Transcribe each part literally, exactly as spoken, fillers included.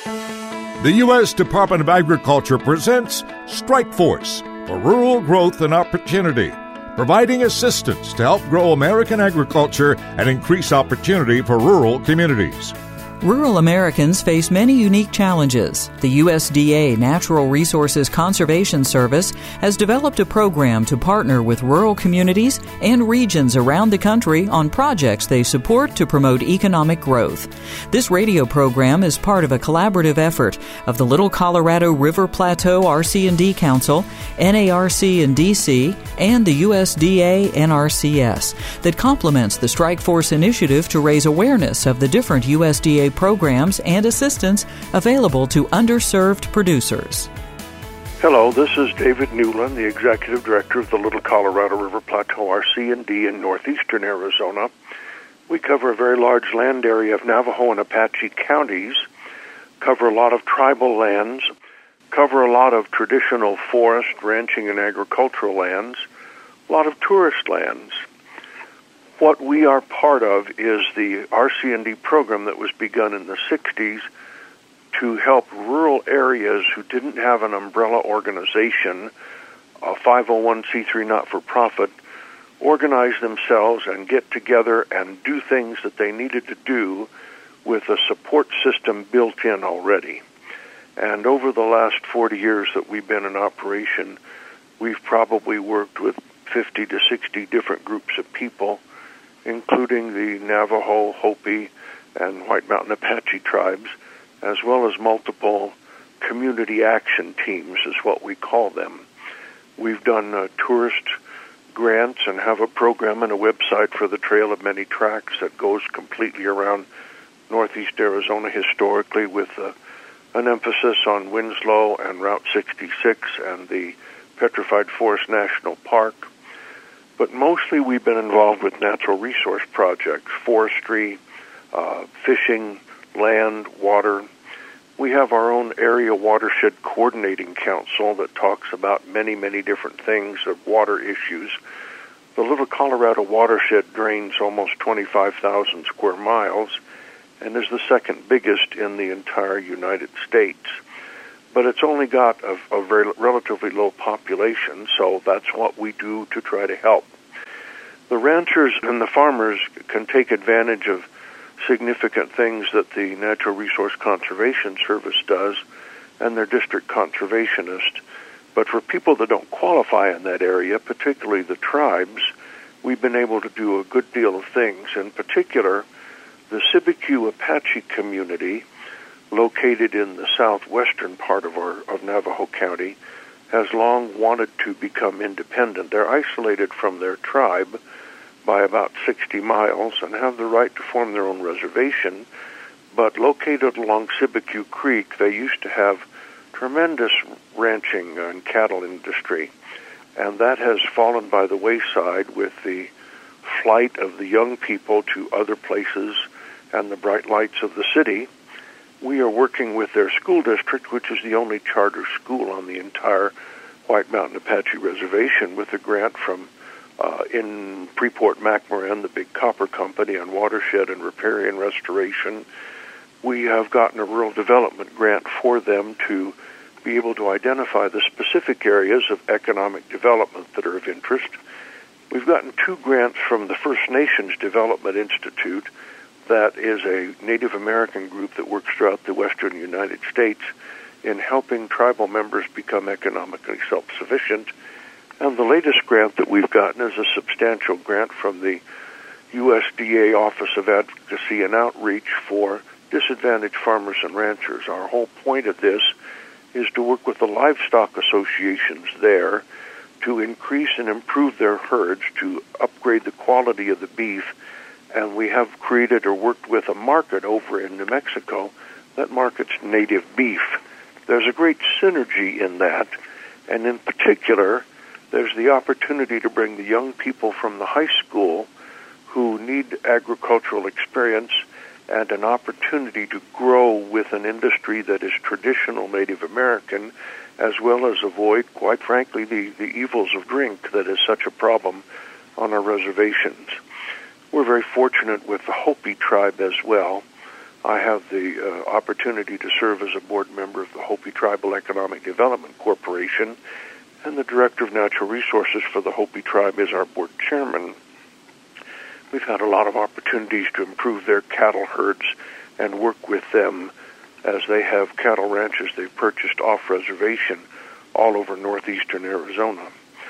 The U S Department of Agriculture presents Strike Force for Rural Growth and Opportunity, providing assistance to help grow American agriculture and increase opportunity for rural communities. Rural Americans face many unique challenges. The U S D A Natural Resources Conservation Service has developed a program to partner with rural communities and regions around the country on projects they support to promote economic growth. This radio program is part of a collaborative effort of the Little Colorado River Plateau R C and D Council, N A R C in D C, and the U S D A N R C S that complements the Strike Force initiative to raise awareness of the different U S D A programs and assistance available to underserved producers. Hello, this is David Newland, the Executive Director of the Little Colorado River Plateau R C and D in northeastern Arizona. We cover a very large land area of Navajo and Apache counties, cover a lot of tribal lands, cover a lot of traditional forest, ranching, and agricultural lands, a lot of tourist lands. What we are part of is the R C and D program that was begun in the sixties to help rural areas who didn't have an umbrella organization, a five oh one c three not-for-profit, organize themselves and get together and do things that they needed to do with a support system built in already. And over the last forty years that we've been in operation, we've probably worked with fifty to sixty different groups of people, including the Navajo, Hopi, and White Mountain Apache tribes, as well as multiple community action teams is what we call them. We've done uh, tourist grants and have a program and a website for the Trail of Many Tracks that goes completely around northeast Arizona historically, with uh, an emphasis on Winslow and Route sixty-six and the Petrified Forest National Park. But mostly we've been involved with natural resource projects, forestry, uh, fishing, land, water. We have our own area watershed coordinating council that talks about many, many different things of water issues. The Little Colorado watershed drains almost twenty-five thousand square miles and is the second biggest in the entire United States. But it's only got a, a very relatively low population, so that's what we do to try to help. The ranchers and the farmers can take advantage of significant things that the Natural Resource Conservation Service does and their district conservationist. But for people that don't qualify in that area, particularly the tribes, we've been able to do a good deal of things. In particular, the Cibecue Apache community, located in the southwestern part of our of Navajo County, has long wanted to become independent. They're isolated from their tribe by about sixty miles and have the right to form their own reservation, but located along Cibecue Creek, they used to have tremendous ranching and cattle industry, and that has fallen by the wayside with the flight of the young people to other places and the bright lights of the city. We are working with their school district, which is the only charter school on the entire White Mountain Apache Reservation, with a grant from uh, in Freeport-McMoran, the big copper company, on watershed and riparian restoration. We have gotten a rural development grant for them to be able to identify the specific areas of economic development that are of interest. We've gotten two grants from the First Nations Development Institute, that is a Native American group that works throughout the western United States in helping tribal members become economically self-sufficient. And the latest grant that we've gotten is a substantial grant from the U S D A Office of Advocacy and Outreach for disadvantaged farmers and ranchers. Our whole point of this is to work with the livestock associations there to increase and improve their herds, to upgrade the quality of the beef. And we have created or worked with a market over in New Mexico that markets native beef. There's a great synergy in that, and in particular, there's the opportunity to bring the young people from the high school who need agricultural experience and an opportunity to grow with an industry that is traditional Native American, as well as avoid, quite frankly, the, the evils of drink that is such a problem on our reservations. We're very fortunate with the Hopi tribe as well. I have the uh, opportunity to serve as a board member of the Hopi Tribal Economic Development Corporation, and the Director of Natural Resources for the Hopi Tribe is our board chairman. We've had a lot of opportunities to improve their cattle herds and work with them as they have cattle ranches they've purchased off-reservation all over northeastern Arizona.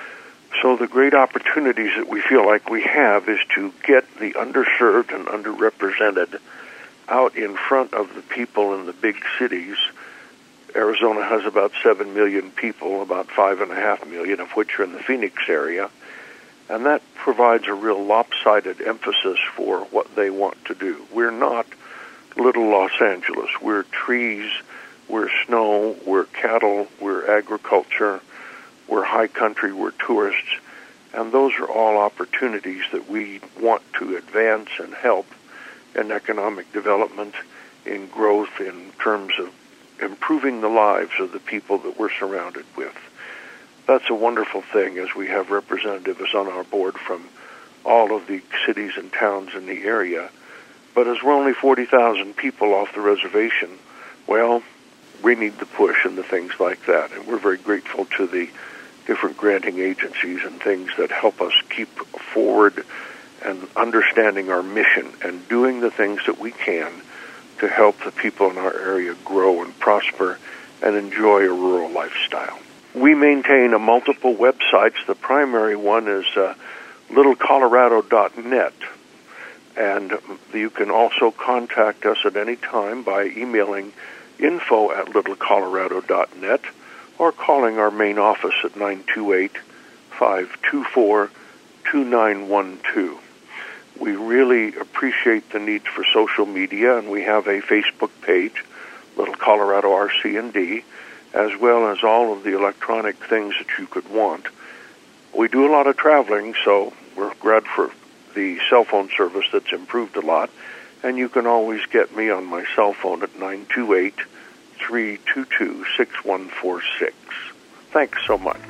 So the great opportunities that we feel like we have is to get the underserved and underrepresented out in front of the people in the big cities. Arizona has about seven million people, about five and a half million of which are in the Phoenix area, and that provides a real lopsided emphasis for what they want to do. We're not little Los Angeles. We're trees, we're snow, we're cattle, we're agriculture, we're high country, we're tourists, and those are all opportunities that we want to advance and help in economic development, in growth, in terms of improving the lives of the people that we're surrounded with. That's a wonderful thing, as we have representatives on our board from all of the cities and towns in the area. But as we're only forty thousand people off the reservation, well, we need the push and the things like that. And we're very grateful to the different granting agencies and things that help us keep forward and understanding our mission and doing the things that we can to help the people in our area grow and prosper and enjoy a rural lifestyle. We maintain a multiple websites. The primary one is uh, little colorado dot net. And you can also contact us at any time by emailing info at little colorado dot net or calling our main office at nine two eight, five two four, two nine one two. We really appreciate the need for social media, and we have a Facebook page, Little Colorado R C and D, as well as all of the electronic things that you could want. We do a lot of traveling, so we're glad for the cell phone service that's improved a lot, and you can always get me on my cell phone at nine two eight, three two two, six one four six. Thanks so much.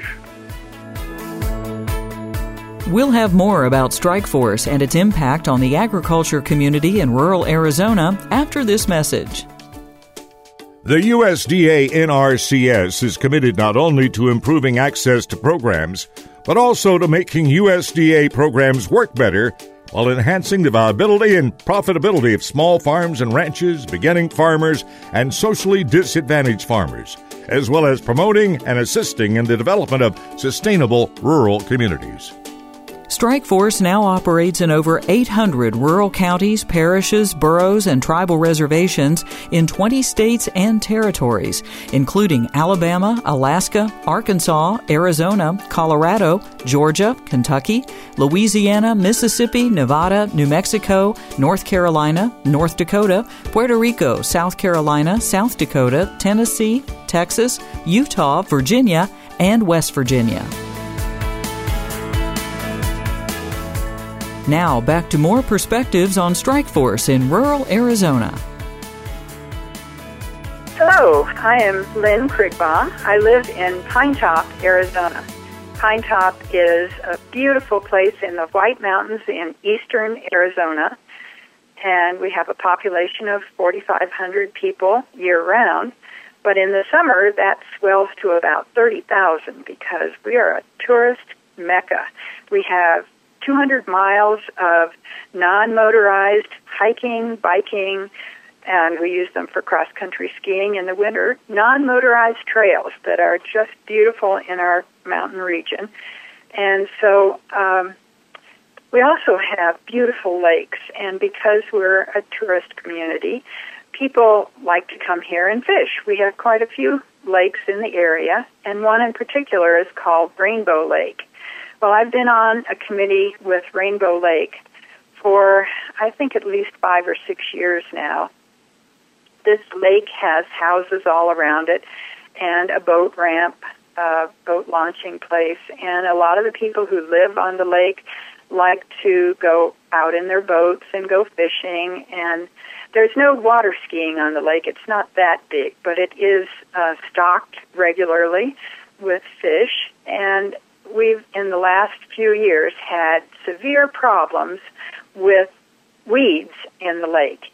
We'll have more about Strikeforce and its impact on the agriculture community in rural Arizona after this message. The U S D A N R C S is committed not only to improving access to programs, but also to making U S D A programs work better while enhancing the viability and profitability of small farms and ranches, beginning farmers, and socially disadvantaged farmers, as well as promoting and assisting in the development of sustainable rural communities. Strikeforce now operates in over eight hundred rural counties, parishes, boroughs, and tribal reservations in twenty states and territories, including Alabama, Alaska, Arkansas, Arizona, Colorado, Georgia, Kentucky, Louisiana, Mississippi, Nevada, New Mexico, North Carolina, North Dakota, Puerto Rico, South Carolina, South Dakota, Tennessee, Texas, Utah, Virginia, and West Virginia. Now, back to more perspectives on Strikeforce in rural Arizona. Hello, I am Lynn Krigbaugh. I live in Pine Top, Arizona. Pine Top is a beautiful place in the White Mountains in eastern Arizona, and we have a population of forty-five hundred people year-round. But in the summer, that swells to about thirty thousand because we are a tourist mecca. We have two hundred miles of non-motorized hiking, biking, and we use them for cross-country skiing in the winter, non-motorized trails that are just beautiful in our mountain region. And so um, we also have beautiful lakes, and because we're a tourist community, people like to come here and fish. We have quite a few lakes in the area, and one in particular is called Rainbow Lake. Well, I've been on a committee with Rainbow Lake for, I think, at least five or six years now. This lake has houses all around it and a boat ramp, uh, boat launching place, and a lot of the people who live on the lake like to go out in their boats and go fishing, and there's no water skiing on the lake. It's not that big, but it is uh, stocked regularly with fish, and we've, in the last few years, had severe problems with weeds in the lake.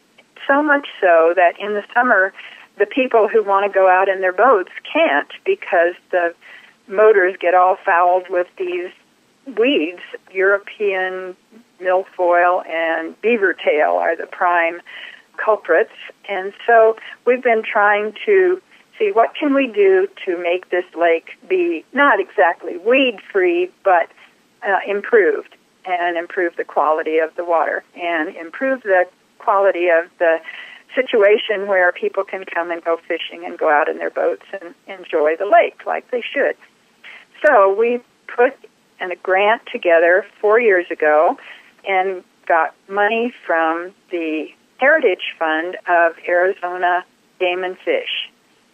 so much so that in the summer, the people who want to go out in their boats can't because the motors get all fouled with these weeds. European milfoil and beaver tail are the prime culprits. And so we've been trying to see what can we do to make this lake be not exactly weed-free, but uh, improved, and improve the quality of the water, and improve the quality of the situation where people can come and go fishing and go out in their boats and enjoy the lake like they should. So we put a grant together four years ago and got money from the Heritage Fund of Arizona Game and Fish.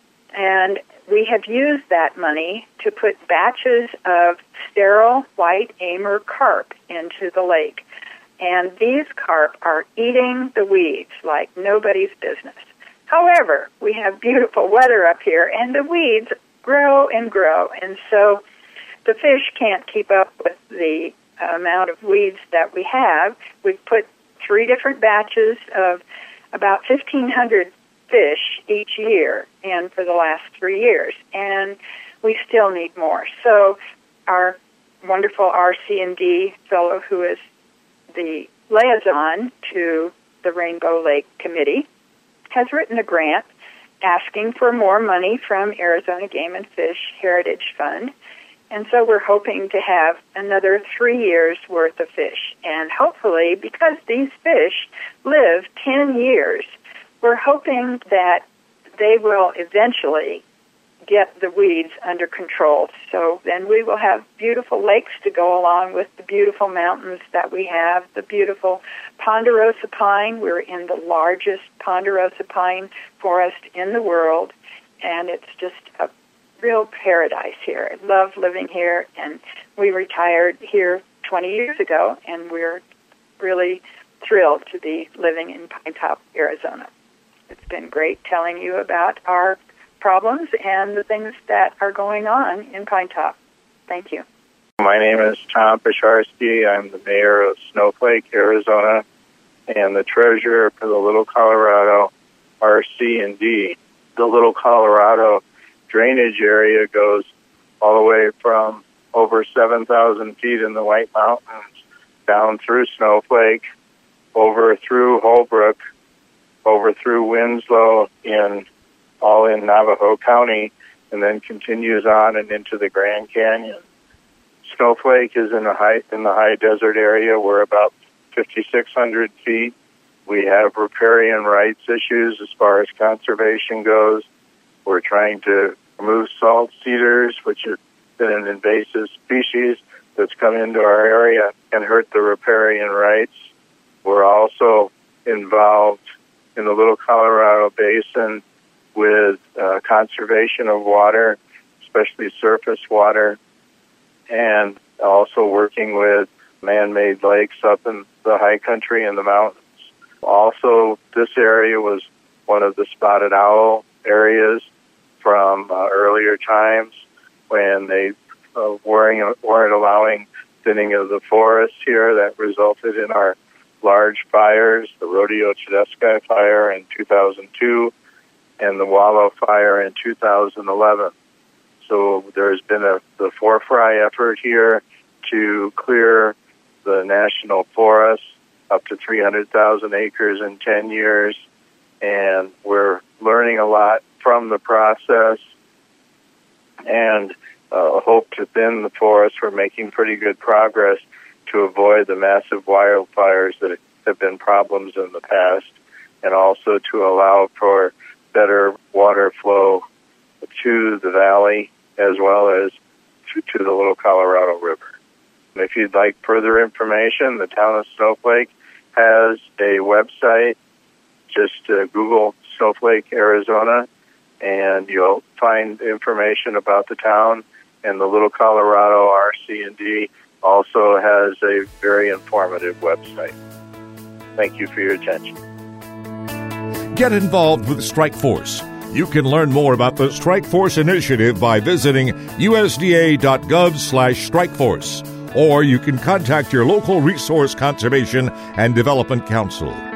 And we have used that money to put batches of sterile white Amur carp into the lake. And these carp are eating the weeds like nobody's business. However, we have beautiful weather up here, and the weeds grow and grow. And so the fish can't keep up with the amount of weeds that we have. We've put three different batches of about fifteen hundred fish each year, and for the last three years. And we still need more. So our wonderful R C and D fellow, who is the liaison to the Rainbow Lake Committee, has written a grant asking for more money from Arizona Game and Fish Heritage Fund. And so we're hoping to have another three years' worth of fish. And hopefully, because these fish live ten years, we're hoping that they will eventually get the weeds under control. So then we will have beautiful lakes to go along with the beautiful mountains that we have, the beautiful ponderosa pine. We're in the largest ponderosa pine forest in the world, and it's just a real paradise here. I love living here, and we retired here twenty years ago, and we're really thrilled to be living in Pinetop, Arizona. It's been great telling you about our problems and the things that are going on in Pinetop. Thank you. My name is Tom Pisharsky. I'm the mayor of Snowflake, Arizona, and the treasurer for the Little Colorado R C and D. The Little Colorado drainage area goes all the way from over seven thousand feet in the White Mountains down through Snowflake, over through Holbrook, over through Winslow, in all in Navajo County, and then continues on and into the Grand Canyon. Snowflake is in the high in the high desert area. We're about fifty-six hundred feet. We have riparian rights issues as far as conservation goes. We're trying to remove salt cedars, which has been an invasive species that's come into our area and hurt the riparian rights. We're also involved in the Little Colorado Basin with uh, conservation of water, especially surface water, and also working with man-made lakes up in the high country and the mountains. Also, this area was one of the spotted owl areas from uh, earlier times when they uh, weren't, weren't allowing thinning of the forests here. That resulted in our large fires, the Rodeo Chedeschi fire in two thousand two and the Wallow fire in two thousand eleven. So there's been a the four fry effort here to clear the national forest up to three hundred thousand acres in ten years, and we're learning a lot from the process and uh, hope to thin the forest. We're making pretty good progress to avoid the massive wildfires that have been problems in the past, and also to allow for better water flow to the valley as well as to, to the Little Colorado River. And if you'd like further information, the town of Snowflake has a website. Just uh, Google Snowflake, Arizona, and you'll find information about the town. And the Little Colorado R C and D also has a very informative website. Thank you for your attention. Get involved with Strike Force. You can learn more about the Strike Force initiative by visiting U S D A dot gov slash Strike Force, or you can contact your local Resource Conservation and Development Council.